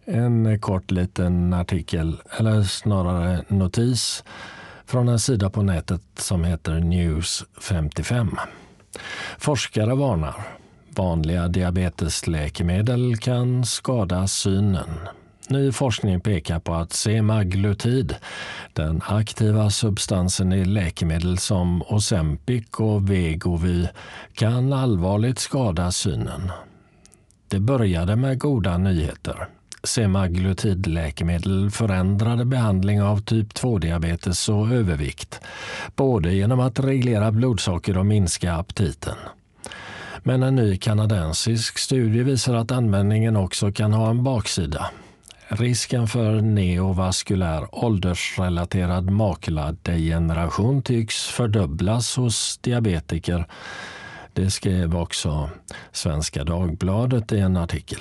En kort liten artikel, eller snarare notis, från en sida på nätet som heter News 55. Forskare varnar. Vanliga diabetesläkemedel kan skada synen. Ny forskning pekar på att semaglutid, den aktiva substansen i läkemedel som Ozempic och Wegovy, kan allvarligt skada synen. Det började med goda nyheter. Semaglutidläkemedel förändrade behandling av typ 2-diabetes och övervikt, både genom att reglera blodsocker och minska aptiten. Men en ny kanadensisk studie visar att användningen också kan ha en baksida. Risken för neovaskulär åldersrelaterad makuladegeneration tycks fördubblas hos diabetiker. Det skrev också Svenska Dagbladet i en artikel.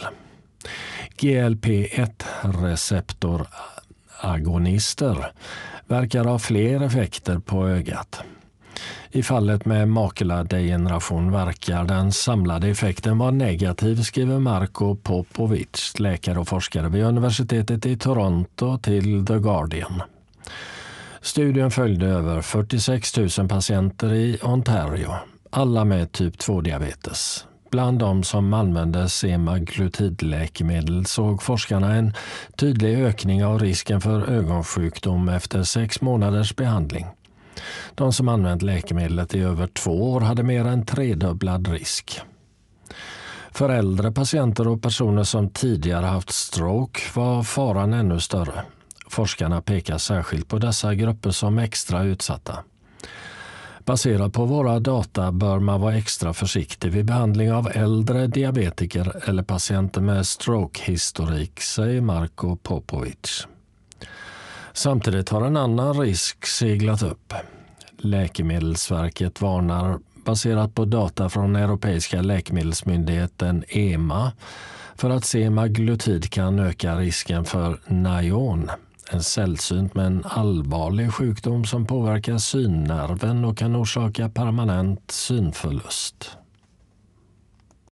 GLP-1-receptoragonister verkar ha fler effekter på ögat. I fallet med makuladegeneration verkar den samlade effekten vara negativ, skriver Marko Popovic, läkare och forskare vid universitetet i Toronto, till The Guardian. Studien följde över 46 000 patienter i Ontario, alla med typ 2-diabetes. Bland de som använde semaglutidläkemedel såg forskarna en tydlig ökning av risken för ögonsjukdom efter 6 månaders behandling. De som använt läkemedlet i över 2 år hade mer än 3-dubblad risk. För äldre patienter och personer som tidigare haft stroke var faran ännu större. Forskarna pekar särskilt på dessa grupper som extra utsatta. Baserat på våra data bör man vara extra försiktig vid behandling av äldre diabetiker eller patienter med strokehistorik, säger Marko Popovic. Samtidigt har en annan risk seglat upp. Läkemedelsverket varnar, baserat på data från Europeiska läkemedelsmyndigheten EMA, för att semaglutid kan öka risken för naion, en sällsynt men allvarlig sjukdom som påverkar synnerven och kan orsaka permanent synförlust.